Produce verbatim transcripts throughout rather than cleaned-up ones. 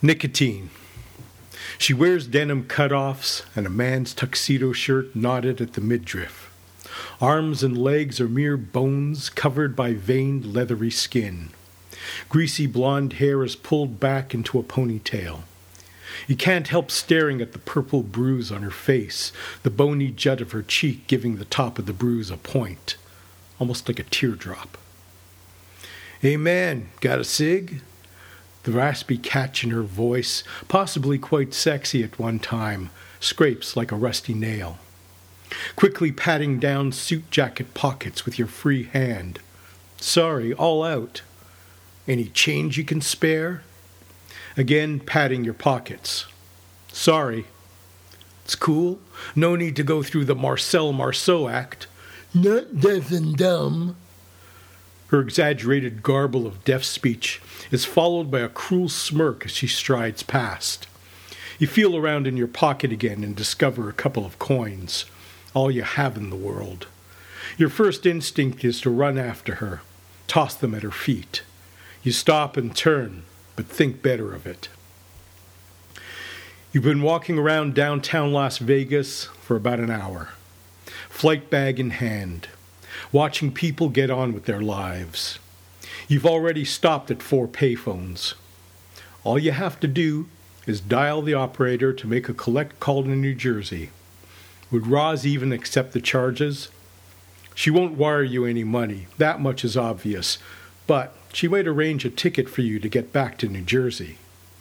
Nicotine. She wears denim cutoffs and a man's tuxedo shirt knotted at the midriff. Arms and legs are mere bones covered by veined, leathery skin. Greasy blonde hair is pulled back into a ponytail. You can't help staring at the purple bruise on her face, the bony jut of her cheek giving the top of the bruise a point, almost like a teardrop. "Hey man, got a cig?" The raspy catch in her voice, possibly quite sexy at one time, scrapes like a rusty nail. Quickly patting down suit jacket pockets with your free hand. "Sorry, all out." "Any change you can spare?" Again patting your pockets. "Sorry." "It's cool. No need to go through the Marcel Marceau act." "Not deaf and dumb." Her exaggerated garble of deaf speech is followed by a cruel smirk as she strides past. You feel around in your pocket again and discover a couple of coins, all you have in the world. Your first instinct is to run after her, toss them at her feet. You stop and turn, but think better of it. You've been walking around downtown Las Vegas for about an hour, flight bag in hand, watching people get on with their lives. You've already stopped at four payphones. All you have to do is dial the operator to make a collect call to New Jersey. Would Roz even accept the charges? She won't wire you any money, that much is obvious, but she might arrange a ticket for you to get back to New Jersey.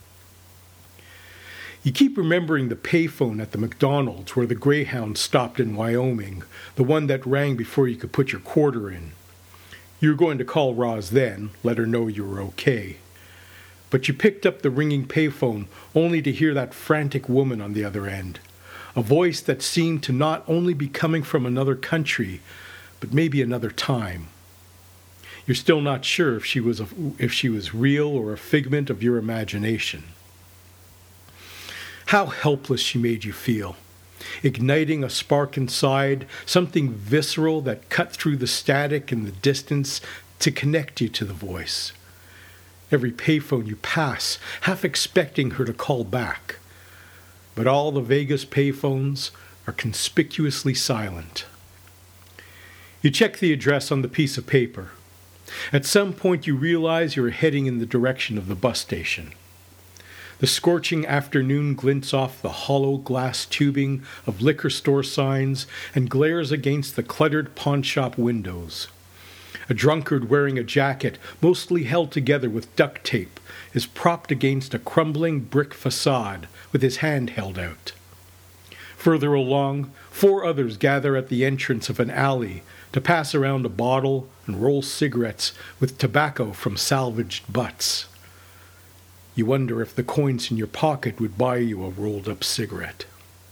You keep remembering the payphone at the McDonald's where the Greyhound stopped in Wyoming, the one that rang before you could put your quarter in. You were going to call Roz then, let her know you were okay. But you picked up the ringing payphone only to hear that frantic woman on the other end, a voice that seemed to not only be coming from another country, but maybe another time. You're still not sure if she was a, if she was real or a figment of your imagination. How helpless she made you feel, igniting a spark inside, something visceral that cut through the static and the distance to connect you to the voice. Every payphone you pass, half expecting her to call back. But all the Vegas payphones are conspicuously silent. You check the address on the piece of paper. At some point you realize you're heading in the direction of the bus station. The scorching afternoon glints off the hollow glass tubing of liquor store signs and glares against the cluttered pawnshop windows. A drunkard wearing a jacket, mostly held together with duct tape, is propped against a crumbling brick facade with his hand held out. Further along, four others gather at the entrance of an alley to pass around a bottle and roll cigarettes with tobacco from salvaged butts. You wonder if the coins in your pocket would buy you a rolled-up cigarette.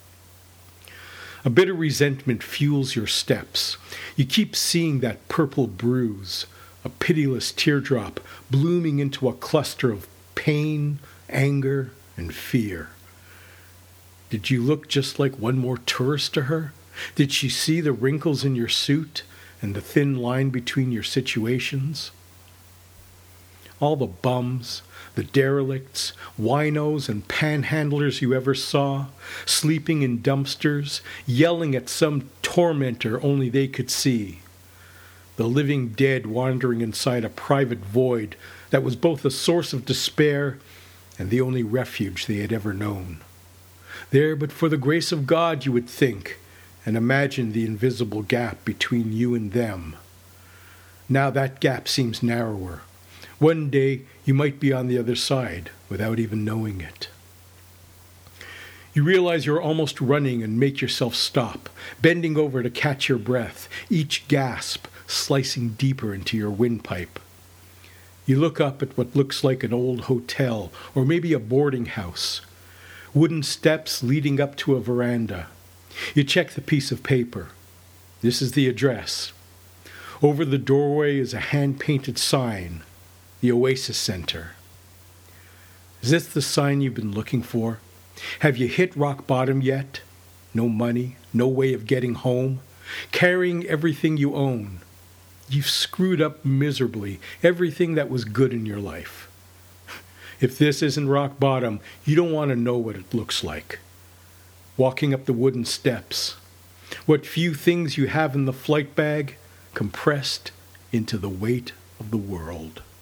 A bitter resentment fuels your steps. You keep seeing that purple bruise, a pitiless teardrop blooming into a cluster of pain, anger, and fear. Did you look just like one more tourist to her? Did she see the wrinkles in your suit and the thin line between your situations? All the bums, the derelicts, winos, and panhandlers you ever saw, sleeping in dumpsters, yelling at some tormentor only they could see. The living dead wandering inside a private void that was both a source of despair and the only refuge they had ever known. There, but for the grace of God, you would think, and imagine the invisible gap between you and them. Now that gap seems narrower. One day you might be on the other side without even knowing it. You realize you're almost running and make yourself stop, bending over to catch your breath, each gasp slicing deeper into your windpipe. You look up at what looks like an old hotel or maybe a boarding house. Wooden steps leading up to a veranda. You check the piece of paper. This is the address. Over the doorway is a hand-painted sign. The Oasis Center. Is this the sign you've been looking for? Have you hit rock bottom yet? No money, no way of getting home, carrying everything you own. You've screwed up miserably everything that was good in your life. If this isn't rock bottom, you don't want to know what it looks like. Walking up the wooden steps, what few things you have in the flight bag compressed into the weight of the world.